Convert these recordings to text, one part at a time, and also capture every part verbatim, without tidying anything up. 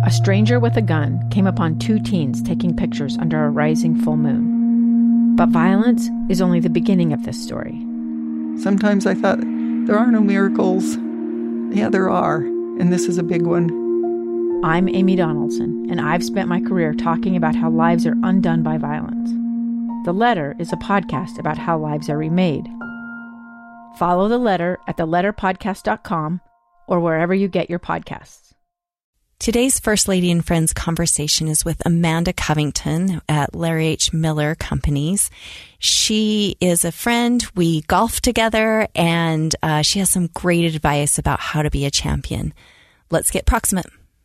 a stranger with a gun came upon two teens taking pictures under a rising full moon. But violence is only the beginning of this story. Sometimes I thought, there are no miracles. Yeah, there are, and this is a big one. I'm Amy Donaldson, and I've spent my career talking about how lives are undone by violence. The Letter is a podcast about how lives are remade. Follow The Letter at the letter podcast dot com or wherever you get your podcasts. Today's First Lady and Friends conversation is with Amanda Covington at Larry H. Miller Companies. She is a friend. We golf together, and uh, she has some great advice about how to be a champion. Let's get proximate.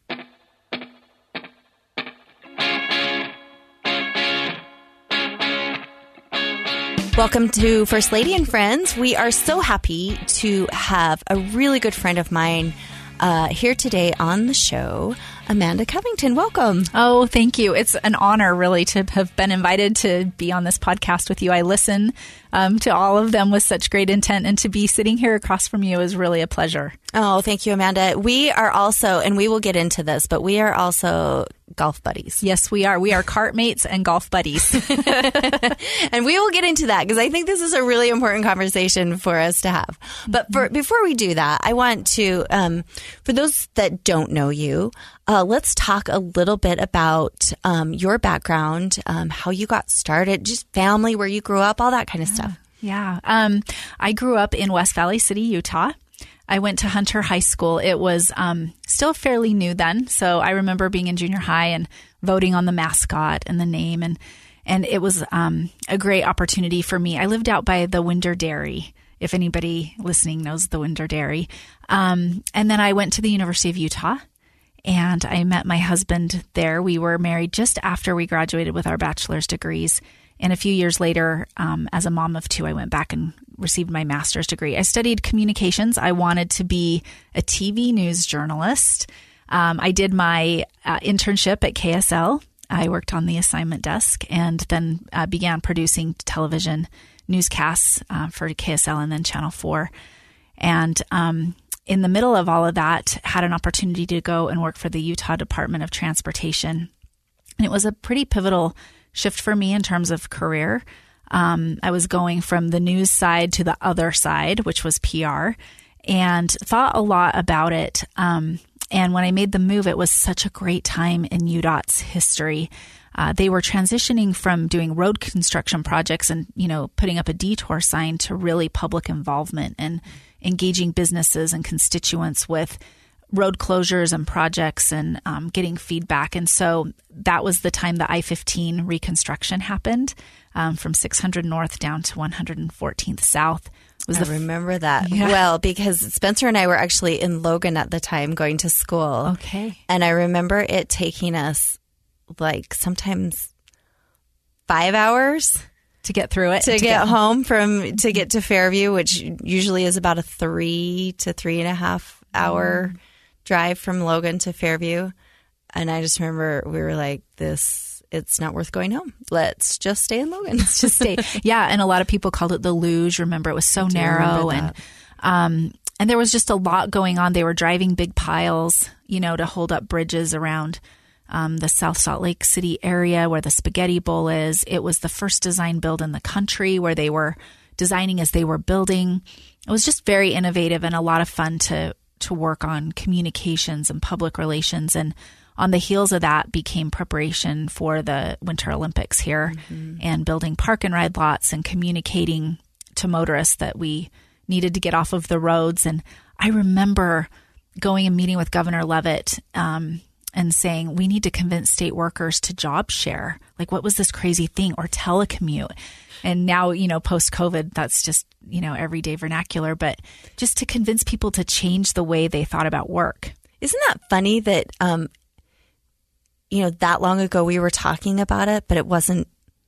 Welcome to First Lady and Friends. We are so happy to have a really good friend of mine uh, here today on the show, Amanda Covington. Welcome. Oh, thank you. It's an honor, really, to have been invited to be on this podcast with you. I listen um, to all of them with such great intent, and to be sitting here across from you is really a pleasure. Oh, thank you, Amanda. We are also, and we will get into this, but we are also golf buddies. Yes, we are. We are cart mates and golf buddies. And we will get into that because I think this is a really important conversation for us to have. But for, before we do that, I want to, um, for those that don't know you, uh, let's talk a little bit about um, your background, um, how you got started, just family, where you grew up, all that kind of yeah. stuff. Yeah. Um, I grew up in West Valley City, Utah. I went to Hunter High School. It was um, still fairly new then. So I remember being in junior high and voting on the mascot and the name. And, and it was um, a great opportunity for me. I lived out by the Winder Dairy, if anybody listening knows the Winder Dairy. Um, and then I went to the University of Utah, and I met my husband there. We were married just after we graduated with our bachelor's degrees. And a few years later, um, as a mom of two, I went back and received my master's degree. I studied communications. I wanted to be a T V news journalist. Um, I did my uh, internship at K S L. I worked on the assignment desk, and then uh, began producing television newscasts uh, for K S L and then Channel four. And um, in the middle of all of that, had an opportunity to go and work for the Utah Department of Transportation. And it was a pretty pivotal shift for me in terms of career. Um, I was going from the news side to the other side, which was P R, and thought a lot about it. Um, and when I made the move, it was such a great time in U DOT's history. Uh, they were transitioning from doing road construction projects and, you know, putting up a detour sign to really public involvement and engaging businesses and constituents with road closures and projects and um, getting feedback. And so that was the time the I fifteen reconstruction happened, um, from six hundred North down to one hundred fourteenth South. Was I the remember that yeah. well, because Spencer and I were actually in Logan at the time going to school. Okay. And I remember it taking us like sometimes five hours to get through it. To, to get, get home from, to get to Fairview, which usually is about a three to three and a half hour mm. drive from Logan to Fairview. And I just remember we were like, this, it's not worth going home. Let's just stay in Logan. Let's just stay. Yeah. And a lot of people called it the luge. Remember, it was so narrow. And, um, and there was just a lot going on. They were driving big piles, you know, to hold up bridges around um, the South Salt Lake City area where the Spaghetti Bowl is. It was the first design build in the country where they were designing as they were building. It was just very innovative and a lot of fun to, to work on communications and public relations. And on the heels of that became preparation for the Winter Olympics here mm-hmm. and building park and ride lots and communicating to motorists that we needed to get off of the roads. And I remember going and meeting with Governor Leavitt um, and saying, we need to convince state workers to job share. Like, what was this crazy thing? Or telecommute. And now, you know, post-COVID, that's just, you know, everyday vernacular. But just to convince people to change the way they thought about work. Isn't that funny that, um, you know, that long ago we were talking about it, but it wasn't,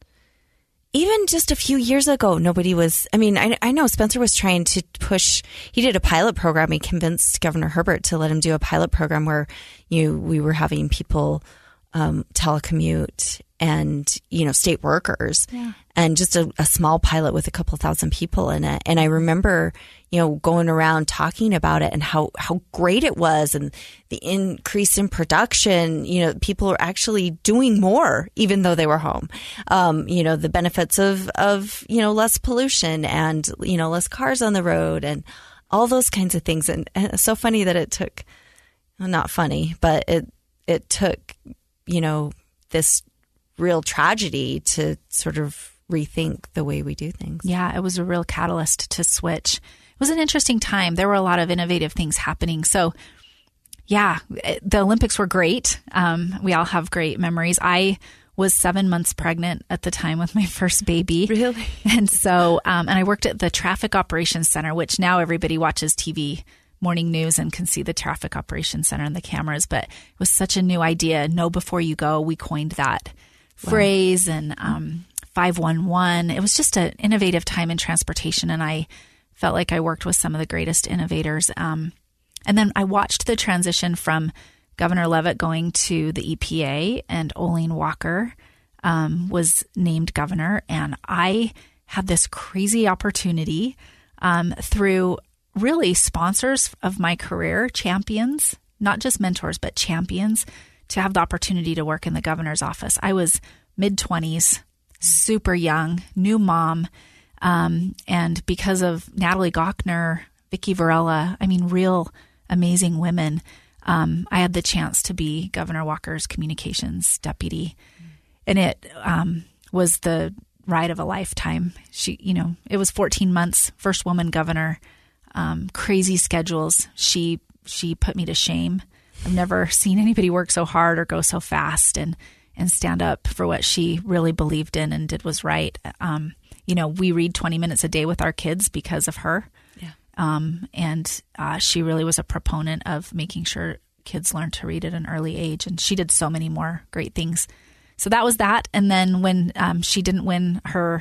even just a few years ago, nobody was, I mean, I, I know Spencer was trying to push, he did a pilot program. He convinced Governor Herbert to let him do a pilot program where, you know, we were having people um, telecommute and, you know, state workers Yeah. and just a, a small pilot with a couple thousand people in it. And I remember, you know, going around talking about it and how, how great it was and the increase in production. You know, people are actually doing more even though they were home. Um, you know, the benefits of, of, you know, less pollution and, you know, less cars on the road and all those kinds of things. And, and it's so funny that it took, well, not funny, but it, it took, you know, this real tragedy to sort of rethink the way we do things. Yeah, it was a real catalyst to switch. It was an interesting time. There were a lot of innovative things happening. So, yeah, the Olympics were great. Um, we all have great memories. I was seven months pregnant at the time with my first baby. Really? And so, um, and I worked at the Traffic Operations Center, which now everybody watches T V morning news and can see the Traffic Operations Center and the cameras. But it was such a new idea. Know before you go. We coined that wow. phrase and um, five one one. It was just an innovative time in transportation. And I felt like I worked with some of the greatest innovators. Um, and then I watched the transition from Governor Leavitt going to the E P A and Olene Walker um, was named governor. And I had this crazy opportunity um, through really sponsors of my career, champions, not just mentors, but champions, to have the opportunity to work in the governor's office. I was mid-twenties, super young, new mom. Um, and because of Natalie Gochner, Vicki Varela, I mean, real amazing women, um, I had the chance to be Governor Walker's communications deputy. And it um, was the ride of a lifetime. She, you know, it was fourteen months, first woman governor. Um, crazy schedules. She she put me to shame. I've never seen anybody work so hard or go so fast and and stand up for what she really believed in and did was right. Um, you know, we read twenty minutes a day with our kids because of her. Yeah. Um, and uh, she really was a proponent of making sure kids learn to read at an early age. And she did so many more great things. So that was that. And then when um, she didn't win her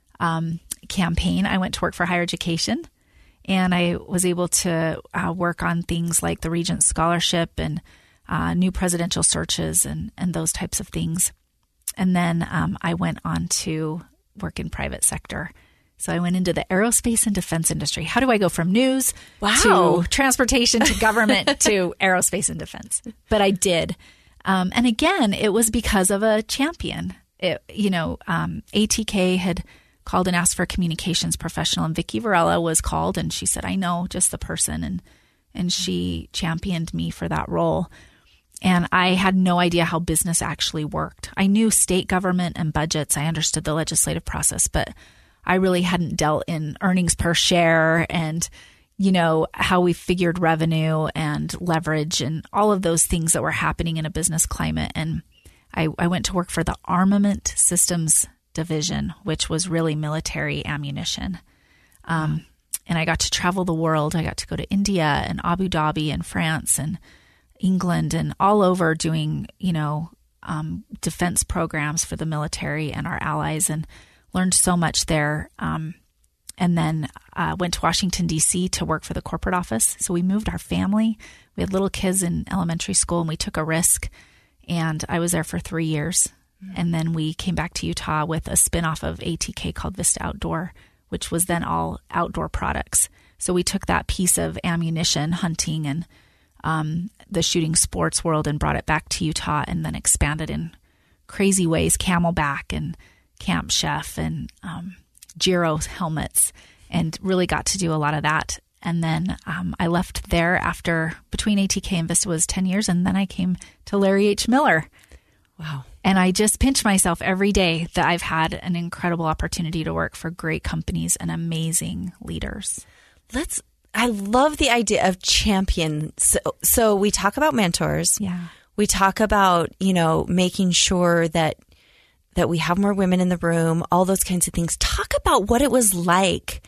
um, campaign, I went to work for higher education. And I was able to uh, work on things like the Regents Scholarship and uh, new presidential searches and, and those types of things. And then um, I went on to work in private sector. So I went into the aerospace and defense industry. How do I go from news Wow. to transportation to government to aerospace and defense? But I did. Um, and again, it was because of a champion. It, you know, um, A T K had called and asked for a communications professional, and Vicki Varela was called, and she said, I know just the person, and and she championed me for that role. And I had no idea how business actually worked. I knew state government and budgets. I understood the legislative process, but I really hadn't dealt in earnings per share and, you know, how we figured revenue and leverage and all of those things that were happening in a business climate. And I, I went to work for the Armament Systems Division, which was really military ammunition. Um, and I got to travel the world. I got to go to India and Abu Dhabi and France and England and all over doing, you know, um, defense programs for the military and our allies, and learned so much there. Um, and then uh, went to Washington, D C to work for the corporate office. So we moved our family. We had little kids in elementary school, and we took a risk. And I was there for three years. And then we came back to Utah with a spinoff of A T K called Vista Outdoor, which was then all outdoor products. So we took that piece of ammunition, hunting, and um, the shooting sports world and brought it back to Utah, and then expanded in crazy ways, Camelback and Camp Chef and um, Giro helmets, and really got to do a lot of that. And then um, I left there after, between A T K and Vista was ten years, and then I came to Larry H. Miller. Wow. And I just pinch myself every day that I've had an incredible opportunity to work for great companies and amazing leaders. Let's, I love the idea of champion. So, so we talk about mentors. Yeah. We talk about, you know, making sure that, that we have more women in the room, all those kinds of things. Talk about what it was like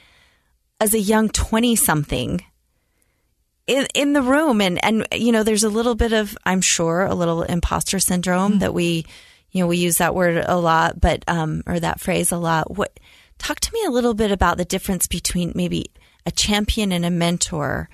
as a young twenty something in, in the room. And, and, you know, there's a little bit of, I'm sure, a little imposter syndrome mm-hmm. that we, you know, we use that word a lot, but, um, or that phrase a lot. What, talk to me a little bit about the difference between maybe a champion and a mentor,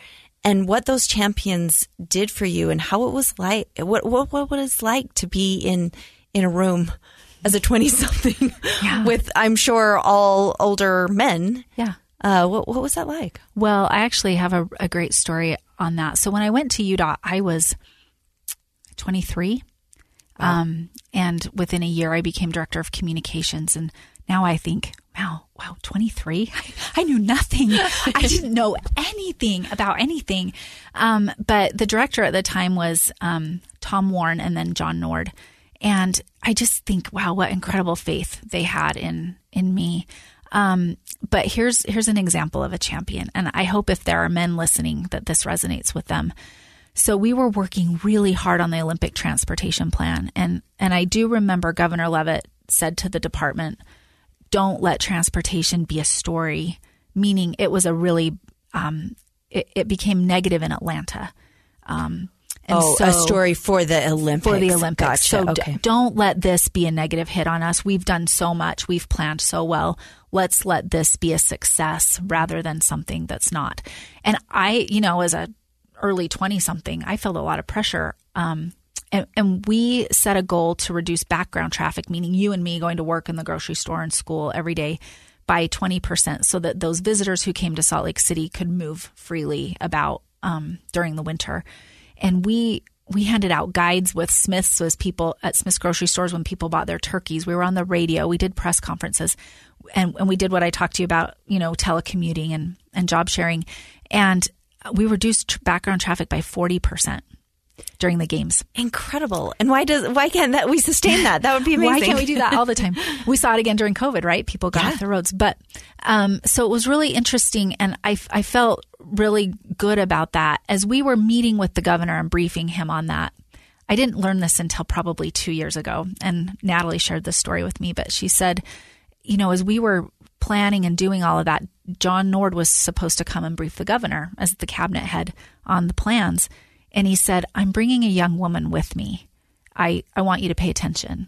and what those champions did for you and how it was like, what what what it was like to be in in a room as a twenty-something yeah. with, I'm sure, all older men. Yeah. Uh, what what was that like? Well, I actually have a, a great story on that. So when I went to U W I, I was twenty-three. Wow. Um, and within a year, I became director of communications. And now I think, wow, wow, twenty-three? I, I knew nothing. I didn't know anything about anything. Um, but the director at the time was um, Tom Warren and then John Nord. And I just think, wow, what incredible faith they had in in me. Um, but here's here's an example of a champion. And I hope if there are men listening that this resonates with them. So we were working really hard on the Olympic transportation plan. And, and I do remember Governor Leavitt said to the department, don't let transportation be a story, meaning it was a really, um, it, it became negative in Atlanta. Um, and oh, so, a story for the Olympics. For the Olympics. Gotcha. So okay. d- don't let this be a negative hit on us. We've done so much. We've planned so well. Let's let this be a success rather than something that's not. And I, you know, as a early twenty-something, I felt a lot of pressure. Um, and, and we set a goal to reduce background traffic, meaning you and me going to work in the grocery store and school every day, by twenty percent so that those visitors who came to Salt Lake City could move freely about um, during the winter. And we we handed out guides with Smith's as people at Smith's grocery stores when people bought their turkeys. We were on the radio. We did press conferences. And, and we did what I talked to you about, you know, telecommuting and, and job sharing. And we reduced background traffic by forty percent during the games. Incredible. And why does why can't that we sustain that? That would be amazing. Why can't we do that all the time? We saw it again during COVID, right? People got yeah. off the roads. But um, so it was really interesting. And I, I felt really good about that. As we were meeting with the governor and briefing him on that, I didn't learn this until probably two years ago. And Natalie shared this story with me. But she said, you know, as we were planning and doing all of that, John Nord was supposed to come and brief the governor as the cabinet head on the plans. And he said, I'm bringing a young woman with me. I, I want you to pay attention.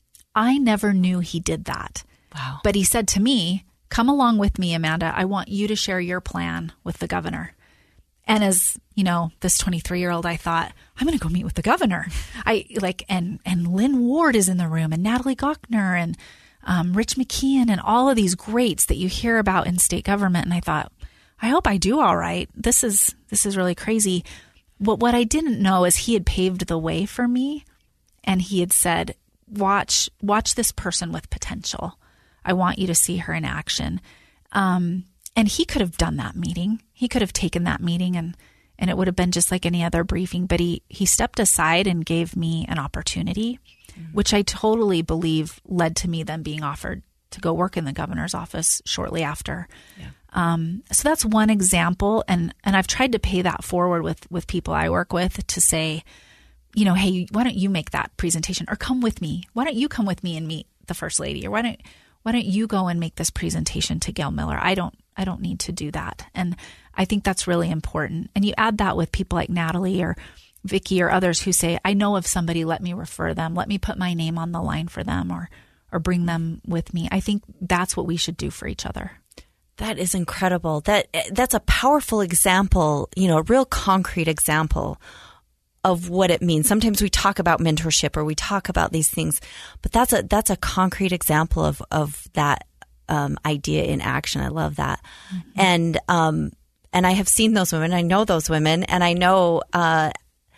I never knew he did that. Wow. But he said to me, come along with me, Amanda. I want you to share your plan with the governor. And as, you know, this twenty-three-year-old, I thought, I'm going to go meet with the governor. I like, and, and Lynn Ward is in the room and Natalie Gochner and Um, Rich McKeon and all of these greats that you hear about in state government. And I thought, I hope I do all right. This is, this is really crazy. What, what I didn't know is he had paved the way for me. And he had said, watch, watch this person with potential. I want you to see her in action. Um, and he could have done that meeting. He could have taken that meeting and, and it would have been just like any other briefing, but he, he stepped aside and gave me an opportunity, which I totally believe led to me then being offered to go work in the governor's office shortly after. Yeah. Um, so that's one example. And, and I've tried to pay that forward with, with people I work with to say, you know, hey, why don't you make that presentation or come with me? Why don't you come with me and meet the first lady? Or why don't, why don't you go and make this presentation to Gail Miller? I don't, I don't need to do that. And I think that's really important. And you add that with people like Natalie or Vicky or others who say, I know of somebody, let me refer them. Let me put my name on the line for them or, or bring them with me. I think that's what we should do for each other. That is incredible. That that's a powerful example, you know, a real concrete example of what it means. Sometimes we talk about mentorship or we talk about these things, but that's a, that's a concrete example of, of that um, idea in action. I love that. Mm-hmm. And, um, and I have seen those women. I know those women and I know, uh,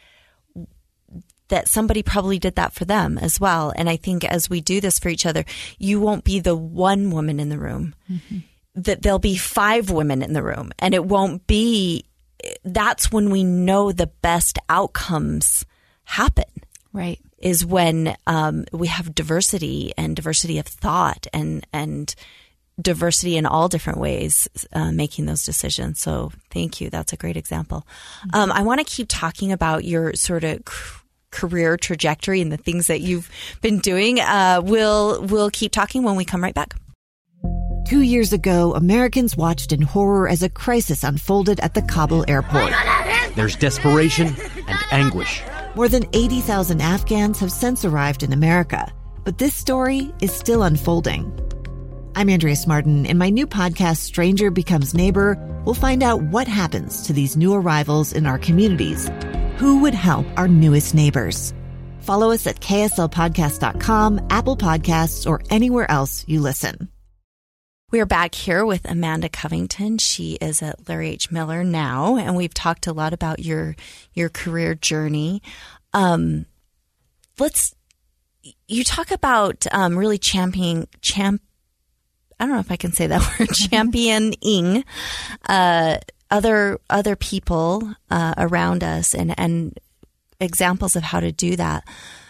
that somebody probably did that for them as well. And I think as we do this for each other, you won't be the one woman in the room, mm-hmm. that there'll be five women in the room and it won't be, that's when we know the best outcomes happen. Right. Is when um, we have diversity and diversity of thought and, and diversity in all different ways, uh, making those decisions. So thank you. That's a great example. Mm-hmm. Um, I want to keep talking about your sort of cr- career trajectory and the things that you've been doing. Uh, we'll, we'll keep talking when we come right back. Two years ago, Americans watched in horror as a crisis unfolded at the Kabul airport. There's desperation and anguish. More than eighty thousand Afghans have since arrived in America, but this story is still unfolding. I'm Andrea Smartin. In my new podcast, Stranger Becomes Neighbor, we'll find out what happens to these new arrivals in our communities. Who would help our newest neighbors? Follow us at K S L podcast dot com, Apple Podcasts, or anywhere else you listen. We're back here with Amanda Covington. She is at Larry H. Miller now, and we've talked a lot about your your career journey. Um, let's you talk about um, really championing champ. I don't know if I can say that word, championing uh, other other people uh, around us, and and examples of how to do that.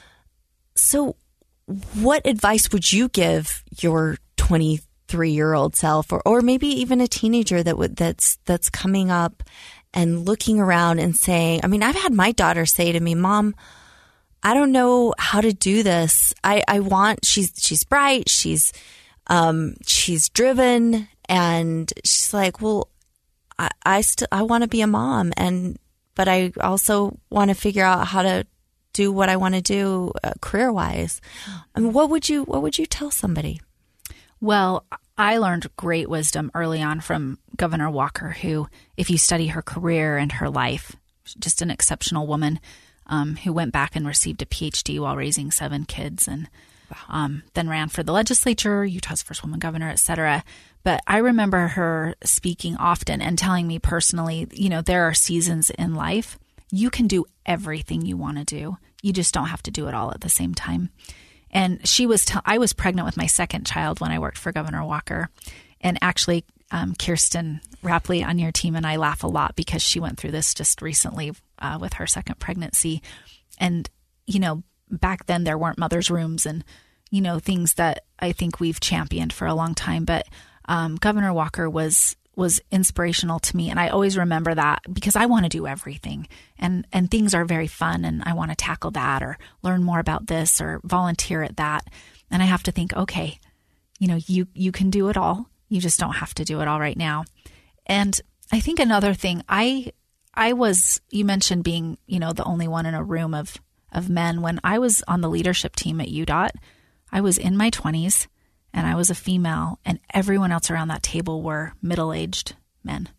So, what advice would you give your twenty-three-year-old self, or or maybe even a teenager that would that's that's coming up and looking around and saying, I mean, I've had my daughter say to me, "Mom, I don't know how to do this. I, I want she's she's bright, she's um she's driven, and she's like, well, I I still I want to be a mom, and but I also want to figure out how to do what I want to do uh, career wise. I mean, what would you what would you tell somebody?" Well, I learned great wisdom early on from Governor Walker, who, if you study her career and her life, just an exceptional woman um, who went back and received a P H D while raising seven kids, and um, then ran for the legislature, Utah's first woman governor, et cetera. But I remember her speaking often and telling me personally, you know, there are seasons in life. You can do everything you want to do. You just don't have to do it all at the same time. And she was, t- I was pregnant with my second child when I worked for Governor Walker. And actually, um, Kirsten Rapley on your team and I laugh a lot because she went through this just recently uh, with her second pregnancy. And, you know, back then there weren't mother's rooms and, you know, things that I think we've championed for a long time. But um, Governor Walker was was inspirational to me. And I always remember that because I want to do everything, and, and things are very fun, and I want to tackle that or learn more about this or volunteer at that. And I have to think, okay, you know, you, you can do it all. You just don't have to do it all right now. And I think another thing, I, I was, you mentioned being, you know, the only one in a room of, of men. When I was on the leadership team at U D O T, I was in my twenties. And I was a female, and everyone else around that table were middle-aged men.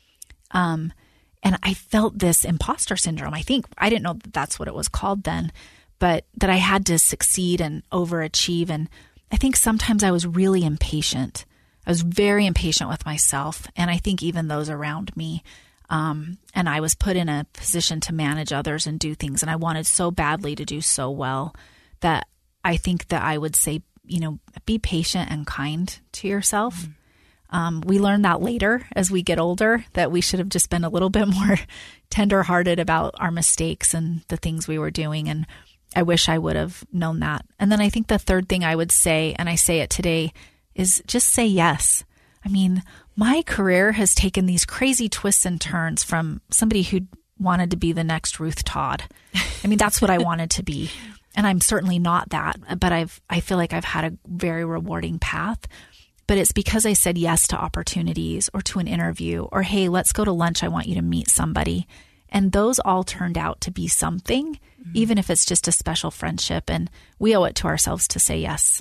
Um, and I felt this imposter syndrome. I think I didn't know that that's what it was called then, but that I had to succeed and overachieve. And I think sometimes I was really impatient. I was very impatient with myself, and I think even those around me. Um, and I was put in a position to manage others and do things, and I wanted so badly to do so well that I think that I would say, you know, be patient and kind to yourself. Mm-hmm. Um, we learn that later as we get older, that we should have just been a little bit more tenderhearted about our mistakes and the things we were doing. And I wish I would have known that. And then I think the third thing I would say, and I say it today, is just say yes. I mean, my career has taken these crazy twists and turns from somebody who wanted to be the next Ruth Todd. I mean, that's what I wanted to be. And I'm certainly not that, but I've, I feel like I've had a very rewarding path. But it's because I said yes to opportunities or to an interview or, hey, let's go to lunch. I want you to meet somebody. And those all turned out to be something, mm-hmm. even if it's just a special friendship. And we owe it to ourselves to say yes.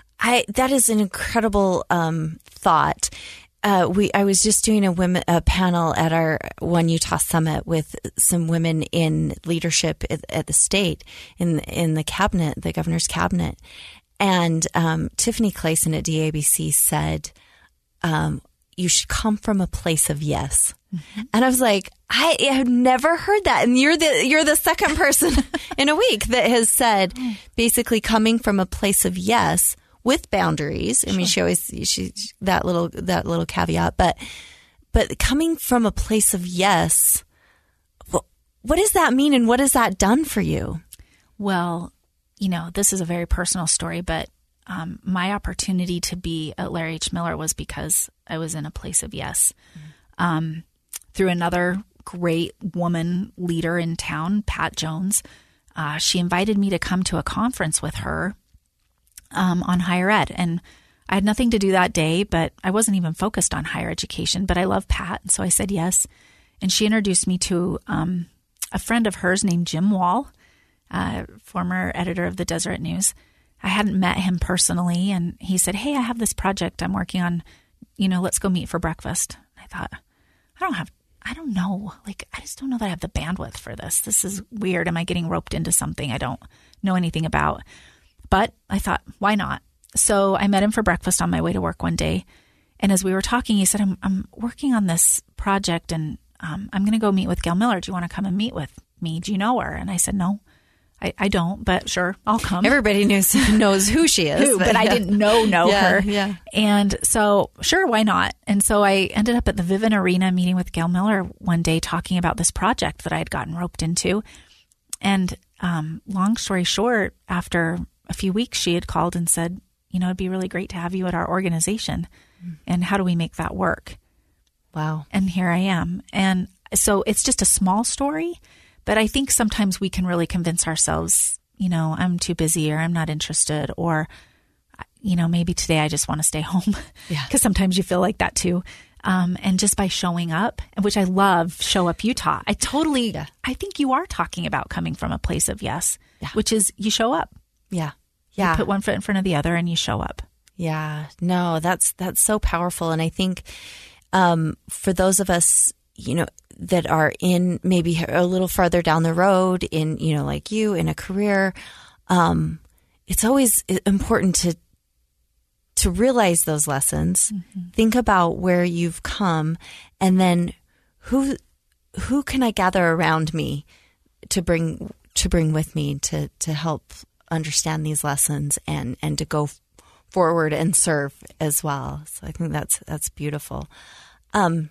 I that is an incredible um, thought. Uh, we I was just doing a women a panel at our One Utah Summit with some women in leadership at, at the state in in the cabinet, the governor's cabinet, and um, Tiffany Clayson at D A B C said, um, "You should come from a place of yes." Mm-hmm. And I was like, I have never heard that, and you're the you're the second person in a week that has said basically coming from a place of yes. With boundaries. I mean, sure. she always, she, that little, that little caveat, but, but coming from a place of yes, what, what does that mean? And what has that done for you? Well, you know, this is a very personal story, but, um, my opportunity to be at Larry H. Miller was because I was in a place of yes. Mm-hmm. Um, through another great woman leader in town, Pat Jones, uh, she invited me to come to a conference with her Um, on higher ed. And I had nothing to do that day, but I wasn't even focused on higher education, but I love Pat. And so I said yes. And she introduced me to um, a friend of hers named Jim Wall, uh, former editor of the Deseret News. I hadn't met him personally. And he said, hey, I have this project I'm working on, you know, let's go meet for breakfast. I thought, I don't have, I don't know. Like, I just don't know that I have the bandwidth for this. This is weird. Am I getting roped into something I don't know anything about? But I thought, why not? So I met him for breakfast on my way to work one day. And as we were talking, he said, I'm, I'm working on this project and um, I'm going to go meet with Gail Miller. Do you want to come and meet with me? Do you know her? And I said, no, I, I don't, but sure, I'll come. Everybody knows, knows who she is. Who, but yeah. I didn't know, know yeah, her. Yeah. And so, sure, why not? And so I ended up at the Vivint Arena meeting with Gail Miller one day talking about this project that I had gotten roped into. And um, long story short, after a few weeks, she had called and said, you know, it'd be really great to have you at our organization. And how do we make that work? Wow. And here I am. And so it's just a small story, but I think sometimes we can really convince ourselves, you know, I'm too busy or I'm not interested, or, you know, maybe today I just want to stay home. Yeah. Because sometimes you feel like that too. Um, and just by showing up, which I love, Show Up Utah. I totally, yeah. I think you are talking about coming from a place of yes, yeah. which is you show up. Yeah. Yeah. You put one foot in front of the other and you show up. Yeah, no, that's that's so powerful. And I think um, for those of us, you know, that are in maybe a little farther down the road in, you know, like you in a career, um, it's always important to to realize those lessons, mm-hmm. think about where you've come, and then who who can I gather around me to bring to bring with me to to help understand these lessons and and to go forward and serve as well. So I think that's that's beautiful. Um,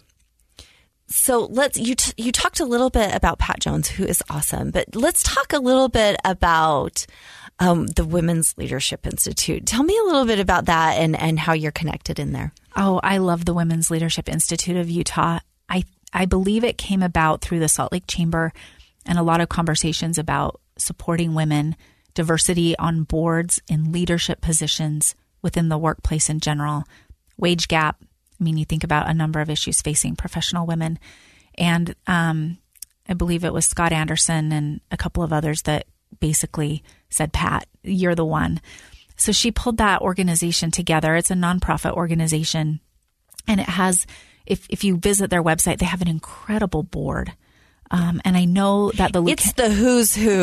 so let's you t- you talked a little bit about Pat Jones, who is awesome, but let's talk a little bit about um, the Women's Leadership Institute. Tell me a little bit about that and and how you're connected in there. Oh, I love the Women's Leadership Institute of Utah. I I believe it came about through the Salt Lake Chamber and a lot of conversations about supporting women, diversity on boards in leadership positions within the workplace in general, wage gap. I mean, you think about a number of issues facing professional women. And um, I believe it was Scott Anderson and a couple of others that basically said, Pat, you're the one. So she pulled that organization together. It's a nonprofit organization. And it has, if, if you visit their website, they have an incredible board. Um, and I know that the It's the who's who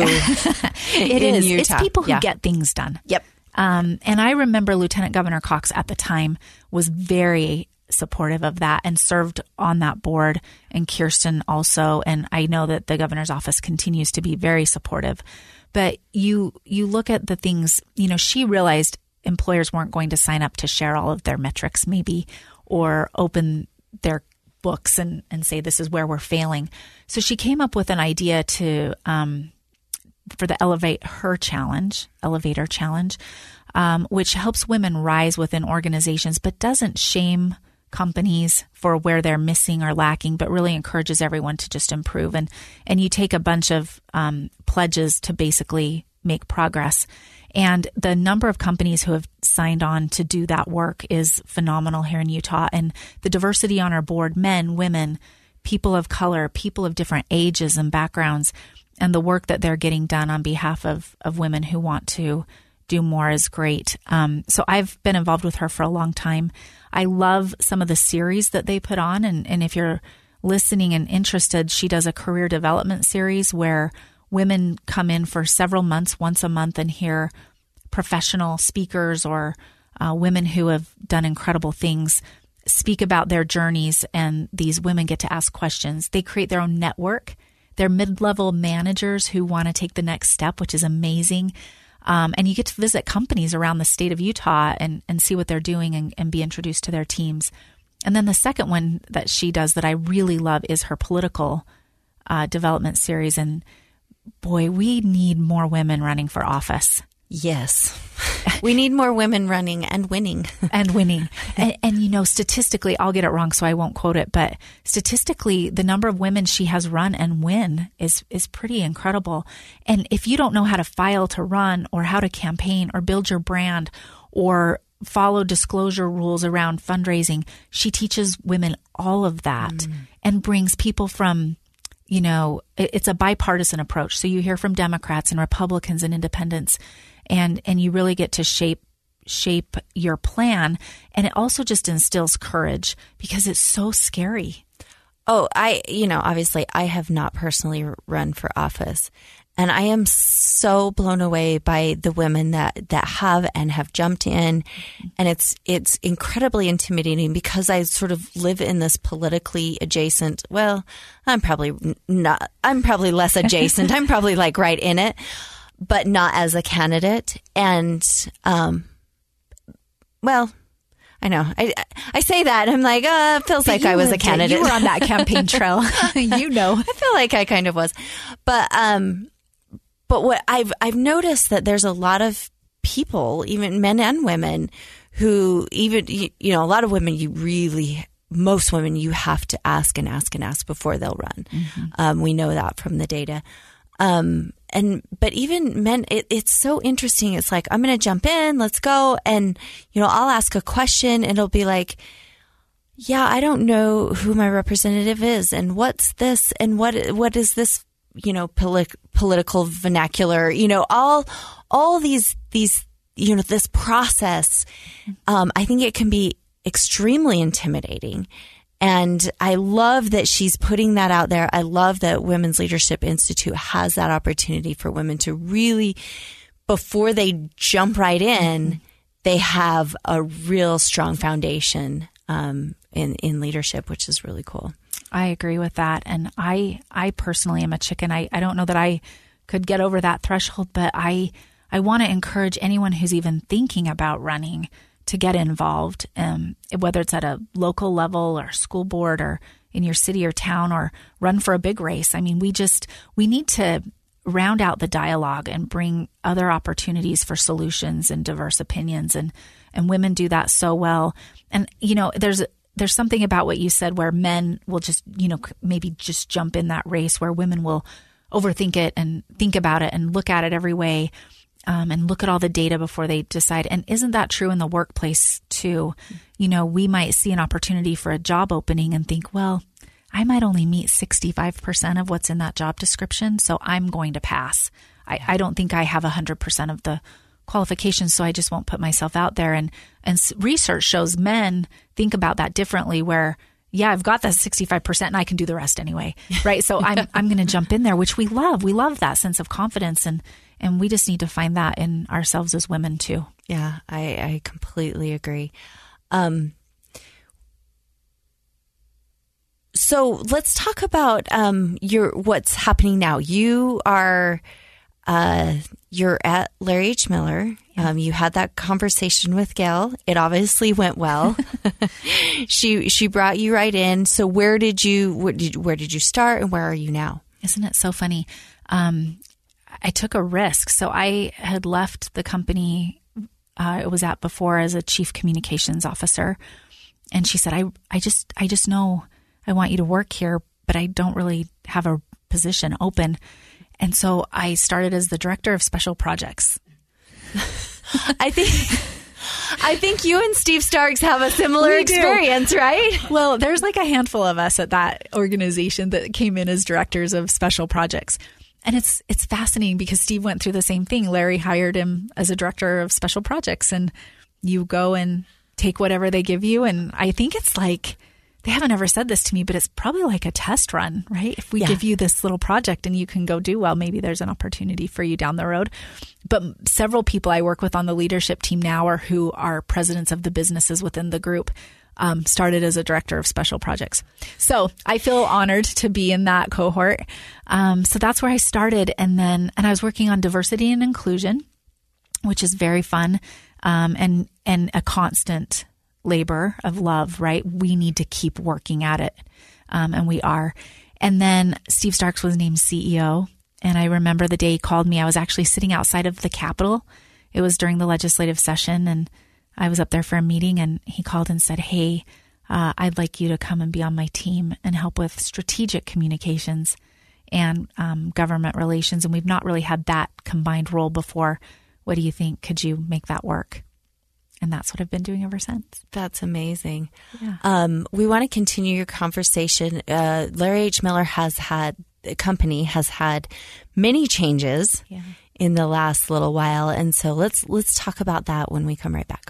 it in is. Utah. It's people who yeah. get things done. Yep. Um, and I remember Lieutenant Governor Cox at the time was very supportive of that and served on that board, and Kirsten also. And I know that the governor's office continues to be very supportive. But you you look at the things, you know, she realized employers weren't going to sign up to share all of their metrics maybe, or open their books and, and say this is where we're failing. So she came up with an idea to um, for the Elevate Her Challenge, Elevator Challenge, um, which helps women rise within organizations, but doesn't shame companies for where they're missing or lacking, but really encourages everyone to just improve. And and you take a bunch of um, pledges to basically make progress. And the number of companies who have signed on to do that work is phenomenal here in Utah. And the diversity on our board, men, women, people of color, people of different ages and backgrounds, and the work that they're getting done on behalf of, of women who want to do more is great. Um, so I've been involved with her for a long time. I love some of the series that they put on. And, and if you're listening and interested, she does a career development series where women come in for several months, once a month, and hear professional speakers or uh, women who have done incredible things speak about their journeys, and these women get to ask questions. They create their own network. They're mid-level managers who want to take the next step, which is amazing. Um, and you get to visit companies around the state of Utah and, and see what they're doing and, and be introduced to their teams. And then the second one that she does that I really love is her political uh, development series. And boy, we need more women running for office. Yes. We need more women running and winning. and winning. And, and, you know, statistically, I'll get it wrong, so I won't quote it, but statistically, the number of women she has run and win is, is pretty incredible. And if you don't know how to file to run or how to campaign or build your brand or follow disclosure rules around fundraising, she teaches women all of that mm. and brings people from you know, it, it's a bipartisan approach. So you hear from Democrats and Republicans and independents, and, and you really get to shape shape your plan. And it also just instills courage because it's so scary. Oh, I, you know, obviously I have not personally run for office, and I am so blown away by the women that, that have and have jumped in. And it's, it's incredibly intimidating because I sort of live in this politically adjacent, well, I'm probably not, I'm probably less adjacent. I'm probably like right in it, but not as a candidate. And, um, well, I know. I I say that and I'm like, uh, it feels like I was a candidate. You were on that campaign trail. You know. I feel like I kind of was. But um but what I've I've noticed that there's a lot of people, even men and women, who even you, you know, a lot of women you really most women you have to ask and ask and ask before they'll run. Mm-hmm. Um, we know that from the data. Um And, but even men, it, it's so interesting. It's like, I'm going to jump in, let's go. And, you know, I'll ask a question and it'll be like, yeah, I don't know who my representative is and what's this and what, what is this, you know, poli- political vernacular, you know, all, all these, these, you know, this process. Um, I think it can be extremely intimidating. And I love that she's putting that out there. I love that Women's Leadership Institute has that opportunity for women to really, before they jump right in, they have a real strong foundation um, in, in leadership, which is really cool. I agree with that. And I, I personally am a chicken. I, I don't know that I could get over that threshold, but I, I want to encourage anyone who's even thinking about running to get involved, um, whether it's at a local level or school board or in your city or town, or run for a big race. I mean, we just, we need to round out the dialogue and bring other opportunities for solutions and diverse opinions. And, and women do that so well. And, you know, there's, there's something about what you said where men will just, you know, maybe just jump in that race, where women will overthink it and think about it and look at it every way. Um, and look at all the data before they decide. And isn't that true in the workplace too? You know, we might see an opportunity for a job opening and think, well, I might only meet sixty-five percent of what's in that job description, so I'm going to pass. I, I don't think I have one hundred percent of the qualifications, so I just won't put myself out there. And, and research shows men think about that differently, where, yeah, I've got that sixty-five percent and I can do the rest anyway, right? So I'm I'm going to jump in there, which we love. We love that sense of confidence, and and we just need to find that in ourselves as women too. Yeah, I, I completely agree. Um, so let's talk about um, your what's happening now. You are uh, you're at Larry H. Miller. Yeah. Um, you had that conversation with Gail. It obviously went well. she she brought you right in. So where did you where did where did you start, and where are you now? Isn't it so funny? Um, I took a risk. So I had left the company uh, I was at before as a chief communications officer. And she said, I, I just, I just know I want you to work here, but I don't really have a position open. And so I started as the director of special projects. I think, I think you and Steve Starks have a similar We experience, do. right? Well, there's like a handful of us at that organization that came in as directors of special projects. And it's it's fascinating because Steve went through the same thing. Larry hired him as a director of special projects, and you go and take whatever they give you. And I think it's like, they haven't ever said this to me, but it's probably like a test run, right? If we Yeah. give you this little project and you can go do well, maybe there's an opportunity for you down the road. But several people I work with on the leadership team now, or who are presidents of the businesses within the group, Um, started as a director of special projects. So I feel honored to be in that cohort. Um, so that's where I started. And then, and I was working on diversity and inclusion, which is very fun, um, and, and a constant labor of love, right? We need to keep working at it. Um, and we are. And then Steve Starks was named C E O. And I remember the day he called me, I was actually sitting outside of the Capitol. It was during the legislative session, and I was up there for a meeting, and he called and said, hey, uh, I'd like you to come and be on my team and help with strategic communications and um, government relations. And we've not really had that combined role before. What do you think? Could you make that work? And that's what I've been doing ever since. That's amazing. Yeah. Um, we want to continue your conversation. Uh, Larry H. Miller has had the company has had many changes yeah. in the last little while. And so let's let's talk about that when we come right back.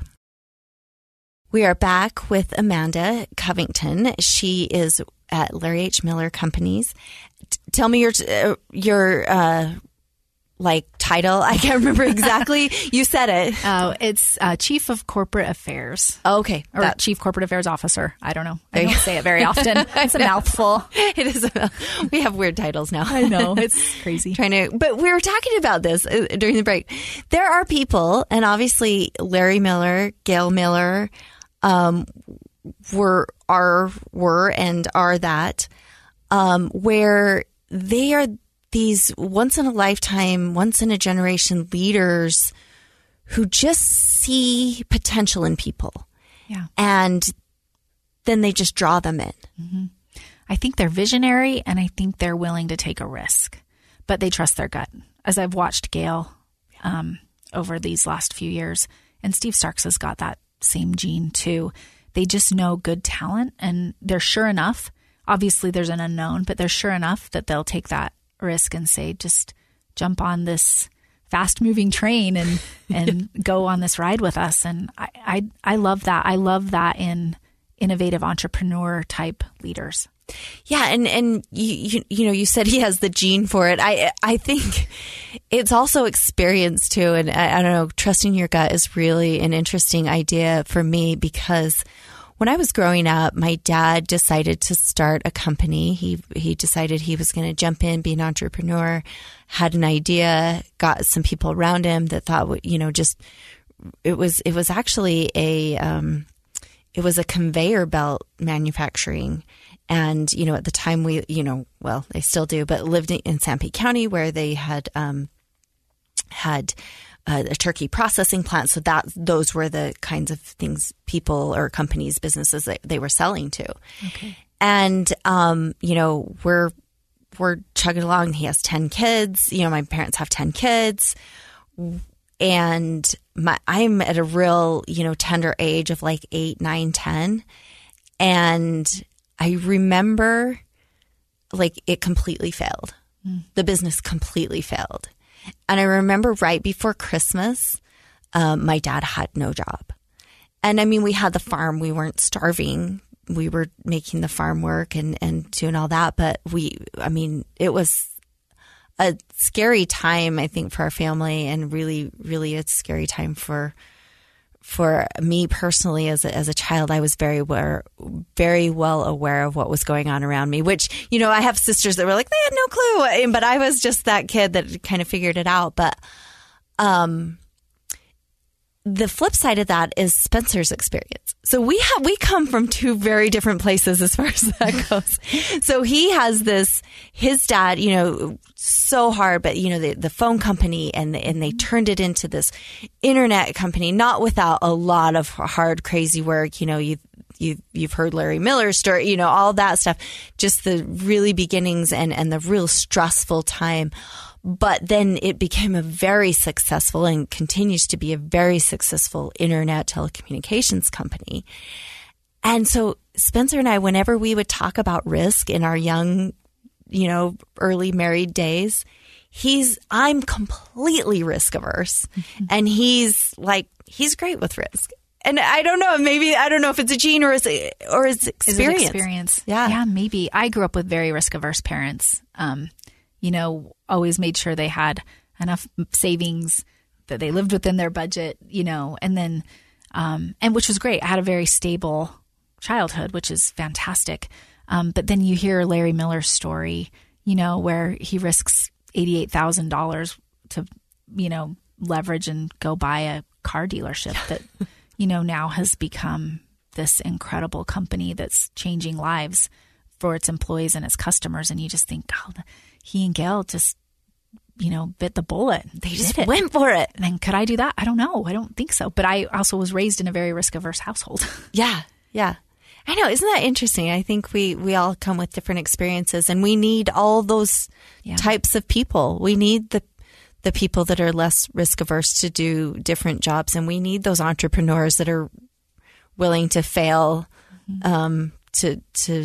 We are back with Amanda Covington. She is at Larry H. Miller Companies. T- tell me your uh, your uh, like title. I can't remember exactly. You said it. Oh, it's uh, Chief of Corporate Affairs. Oh, okay. Or that. Chief Corporate Affairs Officer. I don't know. I don't say it very often. It's a mouthful. It is. A, we have weird titles now. I know. It's crazy. Trying to, but we were talking about this uh, during the break. There are people, and obviously Larry Miller, Gail Miller, um, were, are, were, and are that, um, where they are these once in a lifetime, once in a generation leaders who just see potential in people. Yeah. And then they just draw them in. Mm-hmm. I think they're visionary, and I think they're willing to take a risk, but they trust their gut. As I've watched Gail um, over these last few years, and Steve Starks has got that same gene too. They just know good talent, and they're sure enough. Obviously, there's an unknown, but they're sure enough that they'll take that risk and say, just jump on this fast moving train and, and go on this ride with us. And I, I, I love that. I love that in innovative entrepreneur type leaders. Yeah. And, and you, you, you know, you said he has the gene for it. I, I think it's also experience too. And I, I don't know, trusting your gut is really an interesting idea for me, because when I was growing up, my dad decided to start a company. He he decided he was going to jump in, be an entrepreneur, had an idea, got some people around him that thought, you know, just it was it was actually a um, it was a conveyor belt manufacturing. And, you know, at the time we, you know, well, they still do, but lived in Sanpete County, where they had um, had Uh, a turkey processing plant. So that those were the kinds of things people or companies, businesses that they were selling to. Okay. And, um, you know, we're, we're chugging along. He has ten kids. You know, my parents have ten kids. And my, I'm at a real, you know, tender age of like eight, nine, ten. And I remember like it completely failed. Mm. The business completely failed. And I remember right before Christmas, um, my dad had no job. And I mean, we had the farm. We weren't starving. We were making the farm work and, and doing all that. But we, I mean, it was a scary time, I think, for our family, and really, really a scary time for for me personally as a, as a child. I was very aware, very well aware of what was going on around me, which, you know, I have sisters that were like, they had no clue, but I was just that kid that kind of figured it out. But, um, the flip side of that is Spencer's experience. So we have, we come from two very different places as far as that goes. So he has this, his dad, you know, so hard, but you know, the, the phone company, and the, and they turned it into this internet company, not without a lot of hard, crazy work. You know, you you you've heard Larry Miller's story, you know, all that stuff, just the really beginnings and, and the real stressful time. But then it became a very successful, and continues to be a very successful internet telecommunications company. And so Spencer and I, whenever we would talk about risk in our young, you know, early married days, he's, I'm completely risk averse. Mm-hmm. And he's like, he's great with risk. And I don't know, maybe, I don't know if it's a gene or is it, or is experience. Is it experience? Yeah. Yeah, maybe. I grew up with very risk averse parents. Um, you know, always made sure they had enough savings, that they lived within their budget, you know, and then, um, and which was great. I had a very stable childhood, which is fantastic. Um, but then you hear Larry Miller's story, you know, where he risks eighty-eight thousand dollars to, you know, leverage and go buy a car dealership that, you know, now has become this incredible company that's changing lives for its employees and its customers. And you just think, oh, the, he and Gail just, you know, bit the bullet. They just went for it. And then could I do that? I don't know. I don't think so. But I also was raised in a very risk averse household. Yeah. Yeah. I know. Isn't that interesting? I think we, we all come with different experiences, and we need all those yeah. types of people. We need the the people that are less risk averse to do different jobs. And we need those entrepreneurs that are willing to fail, mm-hmm. um, to, to,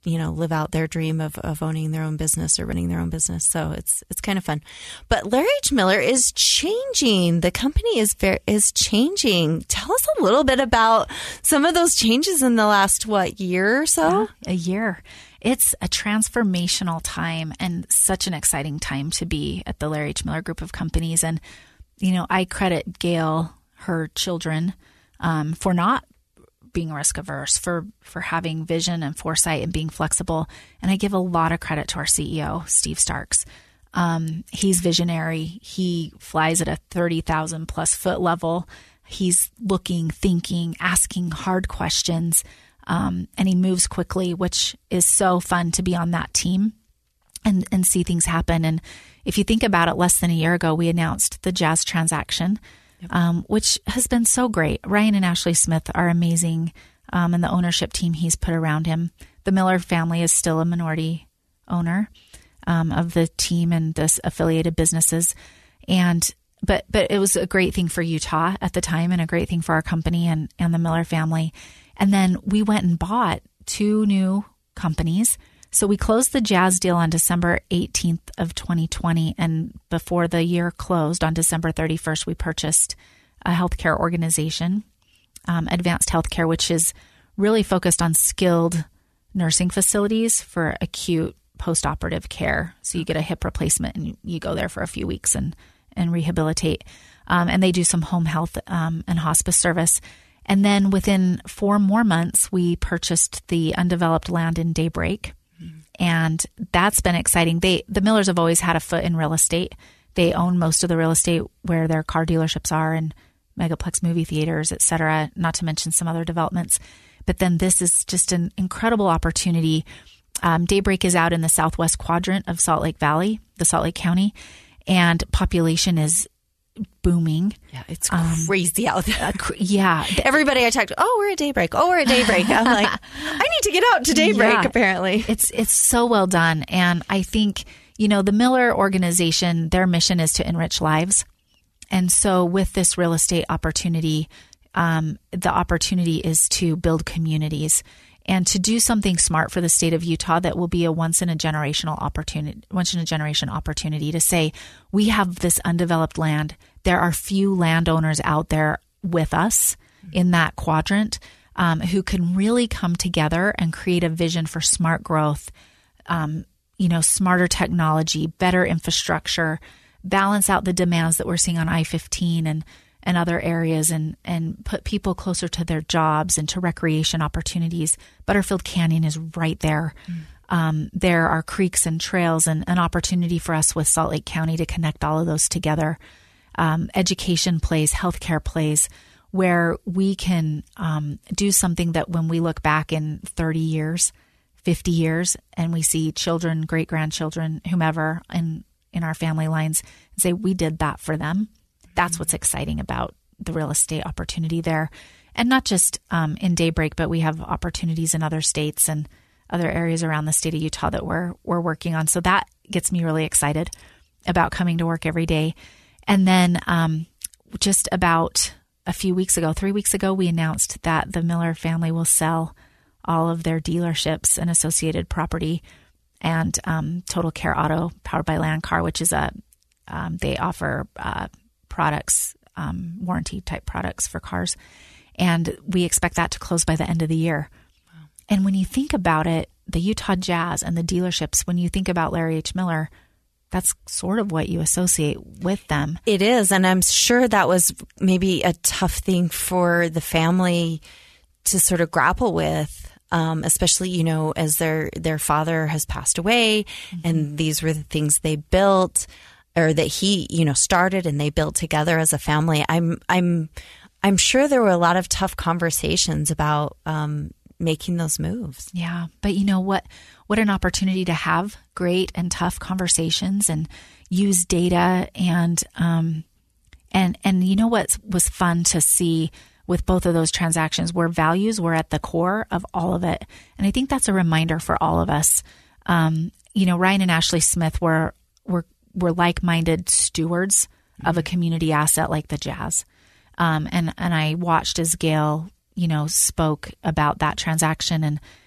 you know, live out their dream of, of owning their own business or running their own business. So it's it's kind of fun. But Larry H. Miller is changing. The company is very, is changing. Tell us a little bit about some of those changes in the last, what, year or so? Yeah, a year. It's a transformational time and such an exciting time to be at the Larry H. Miller Group of Companies. And, you know, I credit Gail, her children, um, for not being risk averse, for, for having vision and foresight and being flexible. And I give a lot of credit to our C E O, Steve Starks. Um, he's visionary. He flies at a thirty thousand plus foot level. He's looking, thinking, asking hard questions. Um, and he moves quickly, which is so fun to be on that team and, and see things happen. And if you think about it, less than a year ago, we announced the Jazz transaction, yep. um, which has been so great. Ryan and Ashley Smith are amazing, um, and the ownership team he's put around him. The Miller family is still a minority owner um, of the team and this affiliated businesses. And but but it was a great thing for Utah at the time and a great thing for our company and, and the Miller family. And then we went and bought two new companies. So we closed the Jazz deal on December eighteenth of twenty twenty. And before the year closed on December thirty-first, we purchased a healthcare organization, um, Advanced Healthcare, which is really focused on skilled nursing facilities for acute postoperative care. So you get a hip replacement and you, you go there for a few weeks and, and rehabilitate. Um, and they do some home health um, and hospice service. And then within four more months, we purchased the undeveloped land in Daybreak. Mm-hmm. And that's been exciting. They, the Millers have always had a foot in real estate. They own most of the real estate where their car dealerships are and megaplex movie theaters, et cetera, not to mention some other developments. But then this is just an incredible opportunity. Um, Daybreak is out in the southwest quadrant of Salt Lake Valley, the Salt Lake County, and population is booming. Yeah, it's crazy um, out there. Uh, cr- yeah. Everybody I talked to, oh, we're at Daybreak. Oh, we're at Daybreak. I'm like, I need to get out to Daybreak, yeah. apparently. It's it's so well done. And I think, you know, the Miller organization, their mission is to enrich lives. And so with this real estate opportunity, um, the opportunity is to build communities and to do something smart for the state of Utah that will be a once in a generational opportunity, once in a generation opportunity to say, we have this undeveloped land. There are few landowners out there with us in that quadrant um, who can really come together and create a vision for smart growth, um, you know, smarter technology, better infrastructure, balance out the demands that we're seeing on I fifteen and and other areas and, and put people closer to their jobs and to recreation opportunities. Butterfield Canyon is right there. Mm. Um, there are creeks and trails and an opportunity for us with Salt Lake County to connect all of those together. Um, education plays, healthcare plays, where we can um, do something that when we look back in thirty years, fifty years, and we see children, great-grandchildren, whomever in, in our family lines, and say, we did that for them. That's what's exciting about the real estate opportunity there. And not just um, in Daybreak, but we have opportunities in other states and other areas around the state of Utah that we're we're working on. So that gets me really excited about coming to work every day. And then um, just about a few weeks ago, three weeks ago, we announced that the Miller family will sell all of their dealerships and associated property and um, Total Care Auto, powered by Landcar, which is a, um, they offer uh products, um, warranty type products for cars. And we expect that to close by the end of the year. Wow. And when you think about it, the Utah Jazz and the dealerships, when you think about Larry H. Miller, that's sort of what you associate with them. It is. And I'm sure that was maybe a tough thing for the family to sort of grapple with. Um, especially, you know, as their, their father has passed away, mm-hmm. and these were the things they built. Or that he, you know, started and they built together as a family. I'm, I'm, I'm sure there were a lot of tough conversations about um, making those moves. Yeah, but you know what? What an opportunity to have great and tough conversations and use data and um, and and you know what was fun to see with both of those transactions, where values were at the core of all of it, and I think that's a reminder for all of us. Um, you know, Ryan and Ashley Smith were were. We're like-minded stewards of a community asset like the Jazz. Um, and, and I watched as Gail, you know, spoke about that transaction and,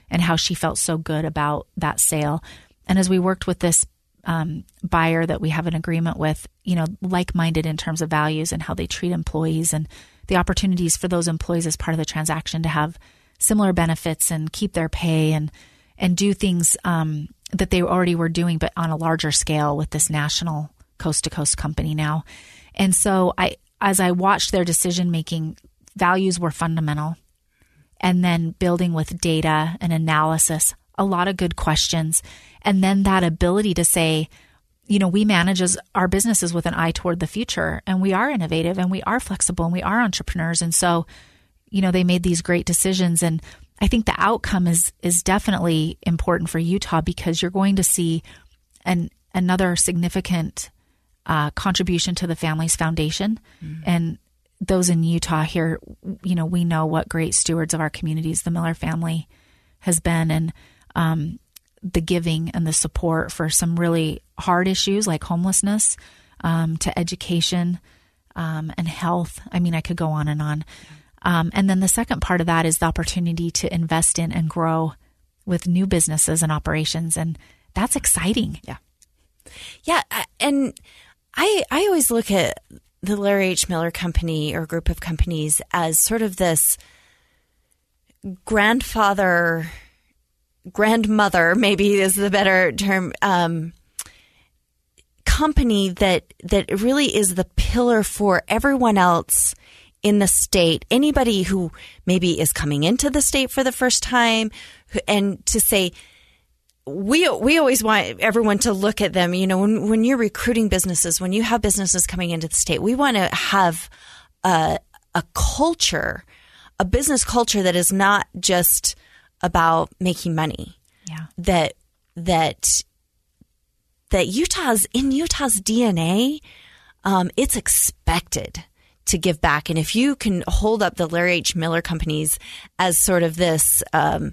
and how she felt so good about that sale. And as we worked with this um, buyer that we have an agreement with, you know, like-minded in terms of values and how they treat employees and the opportunities for those employees as part of the transaction to have similar benefits and keep their pay and and do things um, that they already were doing, but on a larger scale with this national coast-to-coast company now. And so I, as I watched their decision-making, values were fundamental. And then building with data and analysis, a lot of good questions. And then that ability to say, you know, we manage as our businesses with an eye toward the future, and we are innovative and we are flexible and we are entrepreneurs. And so, you know, they made these great decisions. And I think the outcome is is definitely important for Utah because you're going to see an another significant uh, contribution to the family's foundation. Mm-hmm. And those in Utah here, you know, we know what great stewards of our communities the Miller family has been, and um, the giving and the support for some really hard issues like homelessness, um, to education um, and health. I mean, I could go on and on. Um, and then the second part of that is the opportunity to invest in and grow with new businesses and operations. And that's exciting. Yeah. Yeah. And I, I always look at the Larry H. Miller Company or group of companies as sort of this grandfather, grandmother, maybe is the better term, um, company that, that really is the pillar for everyone else in the state, anybody who maybe is coming into the state for the first time, and to say, we we always want everyone to look at them. You know, when, when you're recruiting businesses, when you have businesses coming into the state, we want to have a, a culture, a business culture that is not just about making money. Yeah. That that that Utah's in Utah's D N A, um, it's expected to give back. And if you can hold up the Larry H. Miller companies as sort of this, um,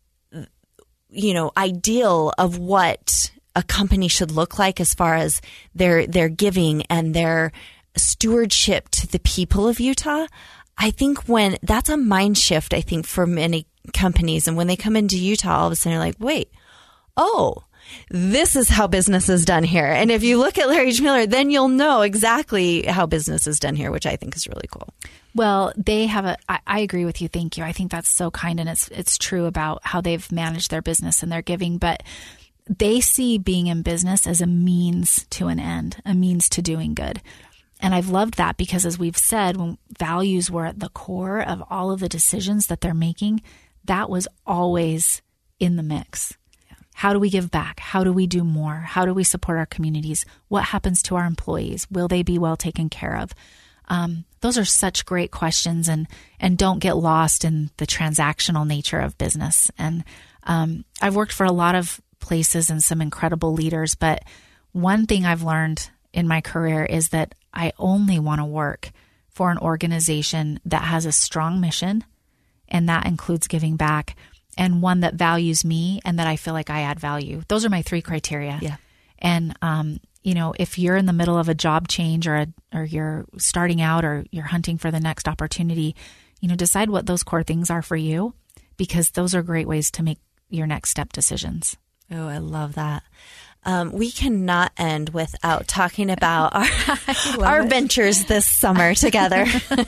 you know, ideal of what a company should look like as far as their their giving and their stewardship to the people of Utah, I think when that's a mind shift, I think for many companies. And when they come into Utah, all of a sudden they're like, wait, oh, this is how business is done here. And if you look at Larry H. Miller, then you'll know exactly how business is done here, which I think is really cool. Well, they have a, I, I agree with you. Thank you. I think that's so kind. And it's, it's true about how they've managed their business and their giving, but they see being in business as a means to an end, a means to doing good. And I've loved that because, as we've said, when values were at the core of all of the decisions that they're making, that was always in the mix. How do we give back? How do we do more? How do we support our communities? What happens to our employees? Will they be well taken care of? Um, those are such great questions, and and don't get lost in the transactional nature of business. And um, I've worked for a lot of places and some incredible leaders, but one thing I've learned in my career is that I only want to work for an organization that has a strong mission, and that includes giving back, and one that values me and that I feel like I add value. Those are my three criteria. Yeah. And, um, you know, if you're in the middle of a job change or a, or you're starting out or you're hunting for the next opportunity, you know, decide what those core things are for you, because those are great ways to make your next step decisions. Oh, I love that. Um, we cannot end without talking about our our it. ventures this summer together.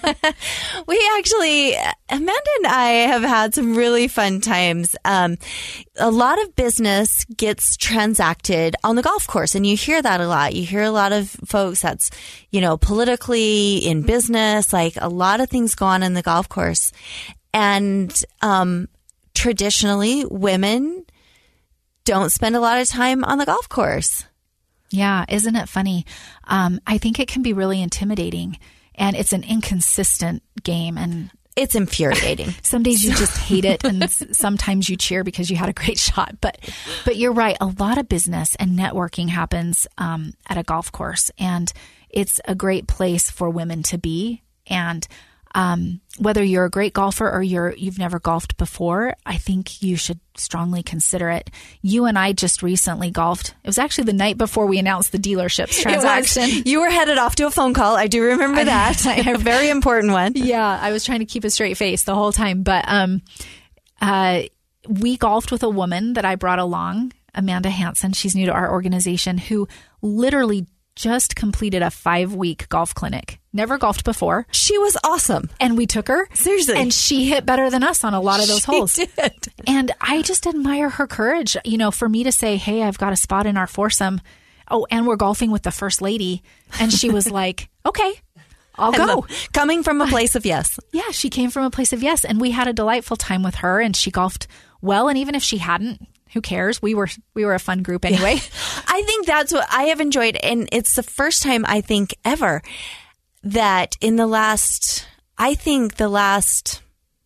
We actually, Amanda and I have had some really fun times. Um, a lot of business gets transacted on the golf course, and you hear that a lot. You hear a lot of folks that's, you know, politically, in business, like a lot of things go on in the golf course. And um, traditionally, women don't spend a lot of time on the golf course. Yeah. Isn't it funny? Um, I think it can be really intimidating, and it's an inconsistent game, and it's infuriating. Some days you just hate it, and sometimes you cheer because you had a great shot. But, but you're right. A lot of business and networking happens um, at a golf course, and it's a great place for women to be. And Um, whether you're a great golfer or you're, you've never golfed before, I think you should strongly consider it. You and I just recently golfed. It was actually the night before we announced the dealerships transaction. You were headed off to a phone call. I do remember that. A very important one. Yeah. I was trying to keep a straight face the whole time. But, um, uh, we golfed with a woman that I brought along, Amanda Hansen. She's new to our organization, who literally just completed a five-week golf clinic. Never golfed before. She was awesome. And we took her. Seriously. And she hit better than us on a lot of those she holes. Did. And I just admire her courage. You know, for me to say, hey, I've got a spot in our foursome. Oh, and we're golfing with the first lady. And she was like, okay, I'll go. Coming from a place of yes. Yeah, she came from a place of yes. And we had a delightful time with her, and she golfed well. And even if she hadn't, who cares? We were we were a fun group anyway. Yeah. I think that's what I have enjoyed. And it's the first time, I think, ever that in the last, I think the last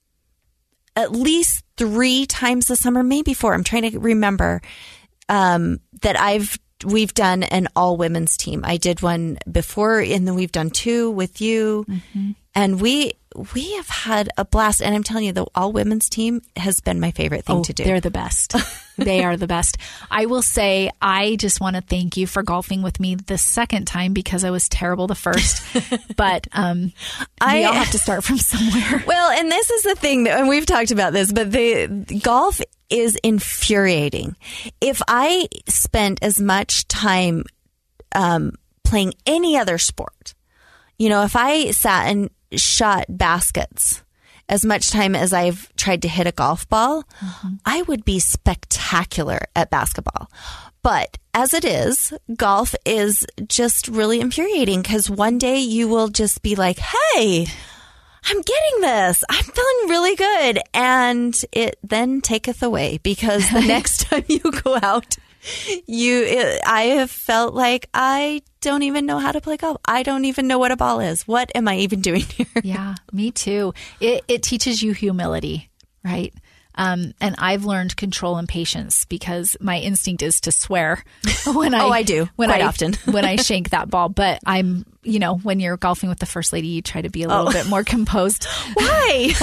at least three times this summer, maybe four, I'm trying to remember, um, that I've we've done an all women's team. I did one before, and then we've done two with you. Mm-hmm. And we we have had a blast. And I'm telling you, the all women's team has been my favorite thing oh, to do. They're the best. They are the best. I will say, I just want to thank you for golfing with me the second time, because I was terrible the first. But um, I, we all have to start from somewhere. Well, and this is the thing, that, and we've talked about this, but the golf is infuriating. If I spent as much time um, playing any other sport, you know, if I sat and shot baskets as much time as I've tried to hit a golf ball, mm-hmm. I would be spectacular at basketball. But as it is, golf is just really infuriating, because one day you will just be like, hey, I'm getting this. I'm feeling really good. And it then taketh away, because the next time you go out, you, it, I have felt like I don't even know how to play golf. I don't even know what a ball is. What am I even doing here? Yeah, me too. It, it teaches you humility, right? Um, and I've learned control and patience, because my instinct is to swear when I oh I do when quite I, often when I shank that ball. But I'm you know when you're golfing with the first lady, you try to be a little oh. bit more composed. Why?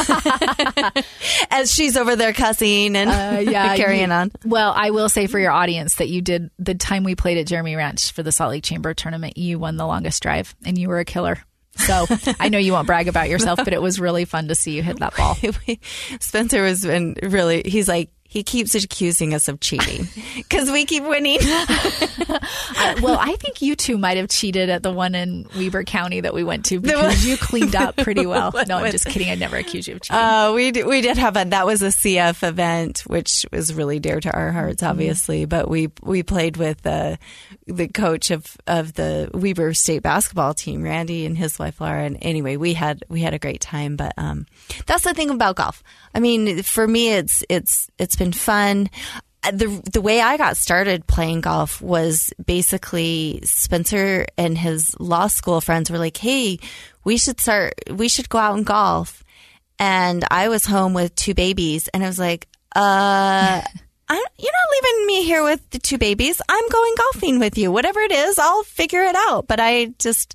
As she's over there cussing and uh, yeah, carrying you, on. Well, I will say for your audience that you did the time we played at Jeremy Ranch for the Salt Lake Chamber tournament. You won the longest drive, and you were a killer. So I know you won't brag about yourself, but it was really fun to see you hit that ball. Spencer was been really, he's like, he keeps accusing us of cheating because we keep winning. uh, well, I think you two might have cheated at the one in Weber County that we went to, because you cleaned up pretty well. No, I'm just kidding. I'd never accuse you of cheating. Uh, we, did, we did have a, that was a C F event, which was really dear to our hearts, obviously. Mm-hmm. But we we played with uh, the coach of, of the Weber State basketball team, Randy, and his wife, Laura. And anyway, we had we had a great time. But um, that's the thing about golf. I mean, for me, it's it's it's been fun. The the way I got started playing golf was basically Spencer and his law school friends were like, "Hey, we should start. We should go out and golf." And I was home with two babies, and I was like, "Uh, I, you're not leaving me here with the two babies. I'm going golfing with you. Whatever it is, I'll figure it out." But I just,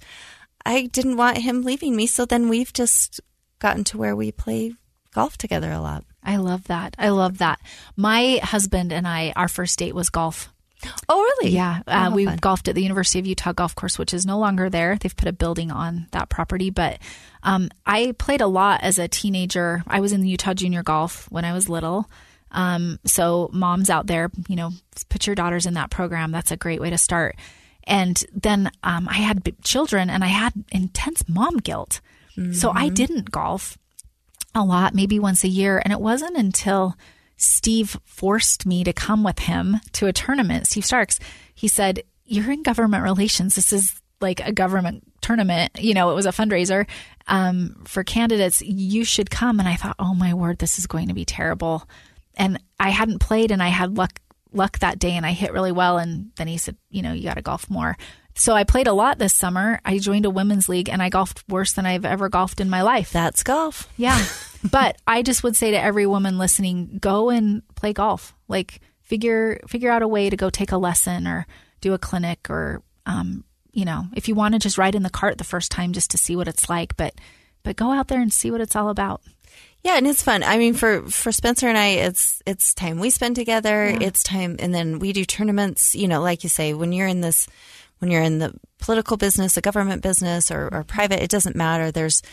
I didn't want him leaving me, so then we've just gotten to where we play golf together a lot. I love that. I love that. My husband and I, our first date was golf. Oh, really? Yeah. Uh, oh, we fun. golfed at the University of Utah Golf Course, which is no longer there. They've put a building on that property. But um, I played a lot as a teenager. I was in the Utah Junior Golf when I was little. Um, so moms out there, you know, put your daughters in that program. That's a great way to start. And then um, I had children, and I had intense mom guilt. Mm-hmm. So I didn't golf a lot, maybe once a year. And it wasn't until Steve forced me to come with him to a tournament, Steve Starks, he said, "You're in government relations. This is like a government tournament. You know, it was a fundraiser um, for candidates. You should come." And I thought, oh my word, this is going to be terrible. And I hadn't played, and I had luck, luck that day, and I hit really well. And then he said, you know, you got to golf more. So I played a lot this summer. I joined a women's league, and I golfed worse than I've ever golfed in my life. That's golf. Yeah. But I just would say to every woman listening, go and play golf. Like figure figure out a way to go take a lesson or do a clinic, or, um, you know, if you want to just ride in the cart the first time just to see what it's like. But but go out there and see what it's all about. Yeah, and it's fun. I mean, for, for Spencer and I, it's it's time we spend together. Yeah. It's time, and then we do tournaments. You know, like you say, when you're in this, when you're in the political business, the government business, or, or private, it doesn't matter. There's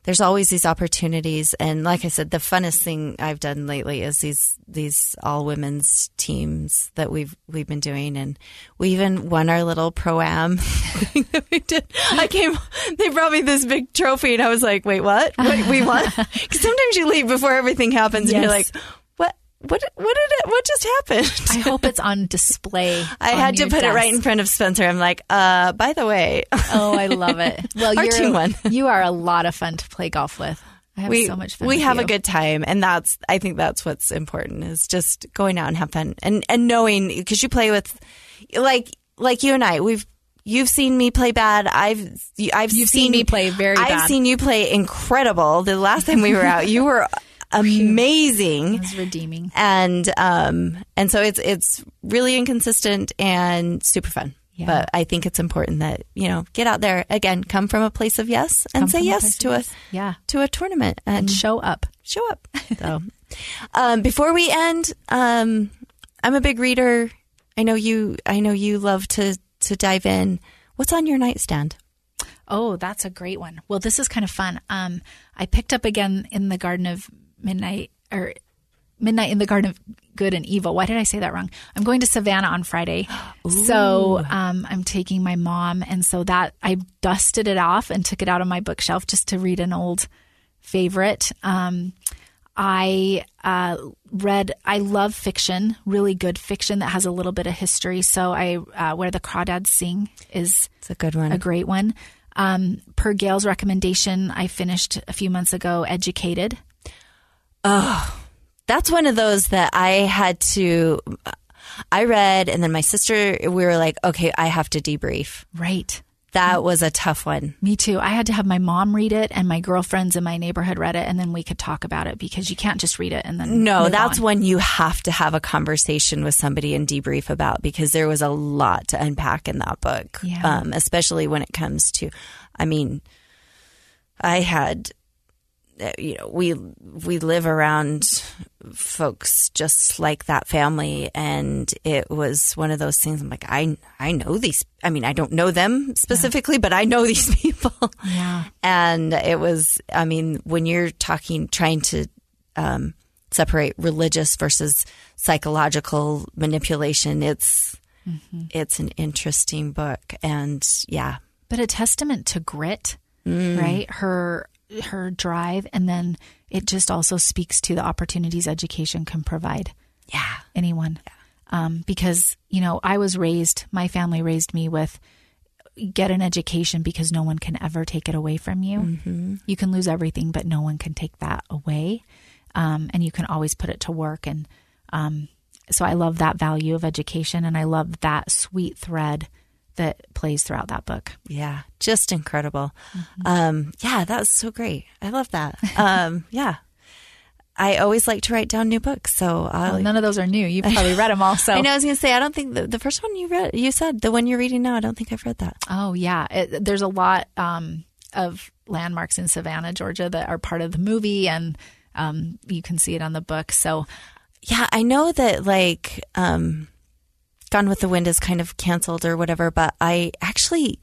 there's always these opportunities. And like I said, the funnest thing I've done lately is these these all women's teams that we've we've been doing, and we even won our little pro-am thing that we did. I came, they brought me this big trophy, and I was like, "Wait, what? Wait, we won?" Because sometimes you leave before everything happens, Yes. and you're like, "What? What? What did it? What just happened?" I hope it's on display. I on had to your put it desk. right in front of Spencer. I'm like, uh, by the way. Oh, I love it. Well, Our you're, team won. You are a lot of fun to play golf with. I have we, so much fun. We with have you. a good time. And that's, I think that's what's important, is just going out and have fun and, and knowing, because you play with, like, like you and I, we've, you've seen me play bad. I've, I've You've seen, seen me play very I've bad. seen you play incredible. The last time we were out, you were amazing. It was redeeming. And, um, and so it's, it's really inconsistent and super fun. Yeah. But I think it's important that, you know, get out there again, come from a place of yes and Come say from a yes place to of a, yes. Yeah. to a tournament and, And show up. show up. So, um, before we end, um, I'm a big reader. I know you, I know you love to, to dive in. What's on your nightstand? Oh, that's a great one. Well, this is kind of fun. Um, I picked up again In the Garden of Midnight, or Midnight in the Garden of Good and Evil. Why did I say that wrong? I'm going to Savannah on Friday. So um, I'm taking my mom. And so that I dusted it off and took it out of my bookshelf just to read an old favorite. Um, I uh, read, I love fiction, really good fiction that has a little bit of history. So I, uh, Where the Crawdads Sing is It's a good one. a great one. Um, per Gail's recommendation, I finished a few months ago, Educated. Oh, that's one of those that I had to, I read, and then my sister, we were like, okay, I have to debrief. Right. That was a tough one. Me too. I had to have my mom read it, and my girlfriends in my neighborhood read it, and then we could talk about it, because you can't just read it and then No, move that's on. when you have to have a conversation with somebody and debrief about, because there was a lot to unpack in that book, Yeah. um, especially when it comes to, I mean, I had, uh, you know, we we live around folks just like that family, and it was one of those things. I'm like, I I know these. I mean, I don't know them specifically, yeah. but I know these people. Yeah, and it was. I mean, when you're talking, trying to um, separate religious versus psychological manipulation, it's mm-hmm. it's an interesting book, and yeah, but a testament to grit, mm. right? Her. her drive, and then it just also speaks to the opportunities education can provide yeah anyone yeah. Um, because you know I was raised, my family raised me with get an education because no one can ever take it away from you. Mm-hmm. You can lose everything, but no one can take that away, um, and you can always put it to work. And um, so I love that value of education, and I love that sweet thread that plays throughout that book. Yeah, just incredible. Mm-hmm. Um, yeah, that was so great. I love that. Um, yeah. I always like to write down new books, so I'll, well, none of those are new. You've probably read them all. So I know I was going to say, I don't think the, the first one you read, you said the one you're reading now, I don't think I've read that. Oh yeah, it, there's a lot um, of landmarks in Savannah, Georgia, that are part of the movie, and um, you can see it on the book. So yeah, I know that like. Um, Gone with the Wind is kind of canceled or whatever, but I actually,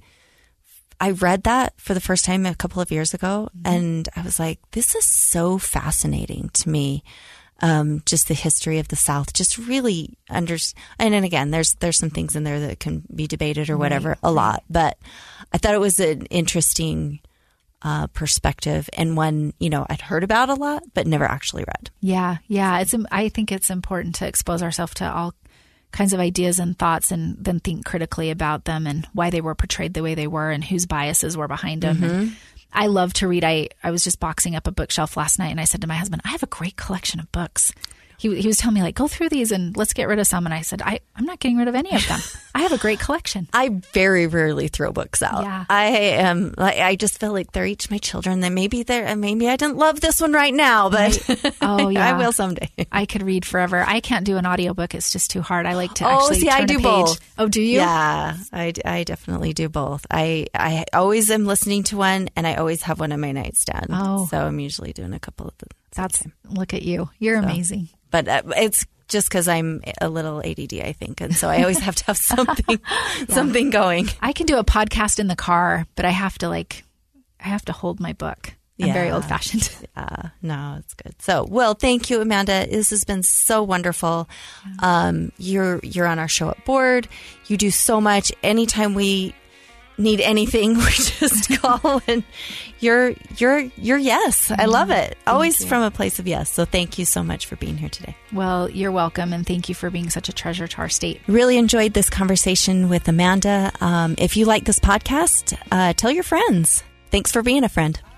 I read that for the first time a couple of years ago, mm-hmm. and I was like, this is so fascinating to me. Um, just the history of the South, just really under, and then again, there's, there's some things in there that can be debated or whatever right. a lot, but I thought it was an interesting uh, perspective, and one, you know, I'd heard about a lot, but never actually read. Yeah. Yeah. It's, I think it's important to expose ourselves to all kinds of ideas and thoughts, and then think critically about them and why they were portrayed the way they were and whose biases were behind them. Mm-hmm. And I love to read. I, I was just boxing up a bookshelf last night, and I said to my husband, I have a great collection of books. He, he was telling me, like, go through these and let's get rid of some. And I said, I, I'm not getting rid of any of them. I have a great collection. I very rarely throw books out. Yeah. I am like, I just feel like they're each my children. Then maybe they're, and maybe I didn't love this one right now, but right. oh, yeah. I will someday. I could read forever. I can't do an audiobook. It's just too hard. I like to oh, actually see, turn I do a page. Both. Oh, do you? Yeah, I, I definitely do both. I, I always am listening to one, and I always have one on my nightstand. Oh. So I'm usually doing a couple of them. That's, look at you. You're so, amazing. But uh, it's just because I'm a little A D D, I think. And so I always have to have something, yeah. something going. I can do a podcast in the car, but I have to like, I have to hold my book. I'm very Yeah. old fashioned. Uh, no, it's good. So, well, thank you, Amanda. This has been so wonderful. Um, you're you're on our show at Board. You do so much. Anytime we need anything, we just call, and you're you're you're yes. I love it. Always you. from a place of yes. So, thank you so much for being here today. Well, you're welcome, and thank you for being such a treasure to our state. Really enjoyed this conversation with Amanda. Um, if you like this podcast, uh, tell your friends. Thanks for being a friend.